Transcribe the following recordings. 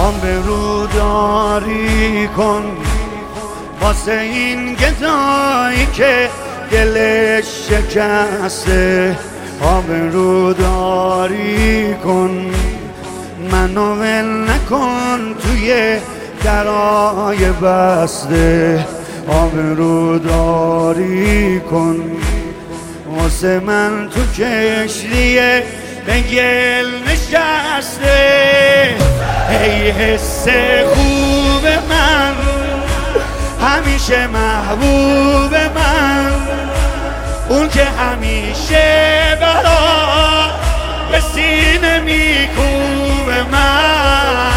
آبروداری کن واسه این گدایی که دلش شکسته. آبروداری کن منو ول نکن توی درای بسته. آبروداری کن واسه من تو کشتیه به گل نشسته. ای حس خوب من همیشه محبوب من، اون که همیشه برا به سینه میکوبه من.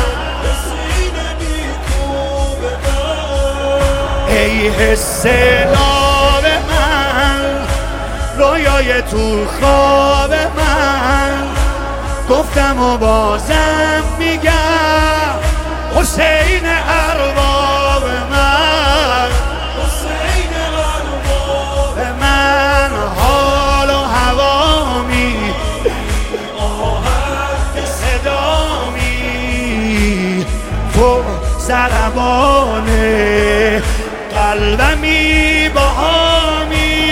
ای حس لاب من رویای تو خواب من، گفتم و بازم میگم حسین ارباب من. حسین ارباب من حال و هوامی آهنگ صدامی تو ضربان قلبمی باهامی.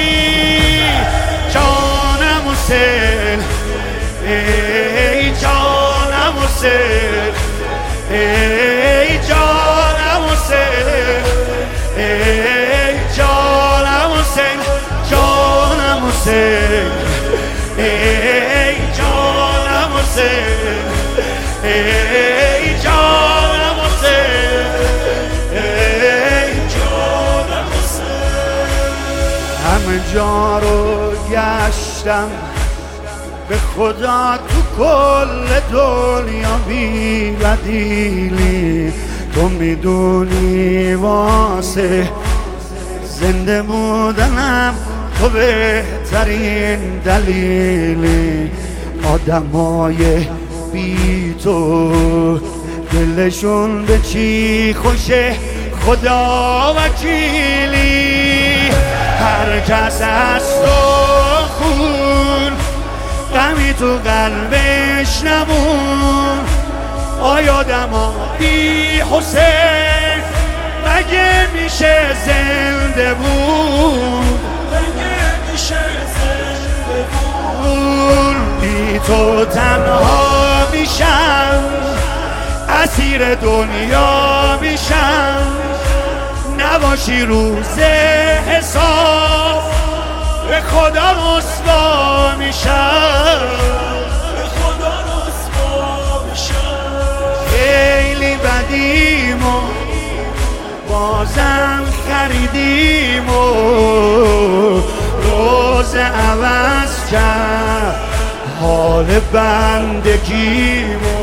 جانم حسین ای جانم حسین ای جانم حسین ای جانم حسین جانم حسین ای جانم حسین ای جانم حسین ای جانم حسین. همه جا رو گشتم به خدا تو کل دنیا بی بدیلی، تو میدونی واسه زنده بودنم تو بهترین دلیلی. آدمای بی تو دلشون به چی خوشه خدا وکیلی. هر کس از تو خون غمی تو قلبش نمون. آیادما بی حسین مگه میشه زنده بود؟ مگه میشه زنده بود؟ بی تو تنها میشم اسیر دنیا میشم. نباشی روز حساب به خدا رسوا میشم. به خدا رسوا میشم. خیلی بدیم و بازم خریدیم و روز عوض کرد حال بندگیم و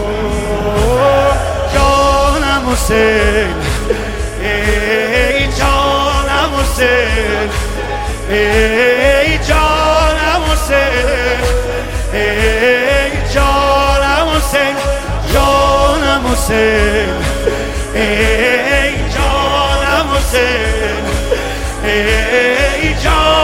جانم حسین ای جانم حسین ای جانم حسین ای جانم حسین جانم حسین ای جانم حسین ای جانم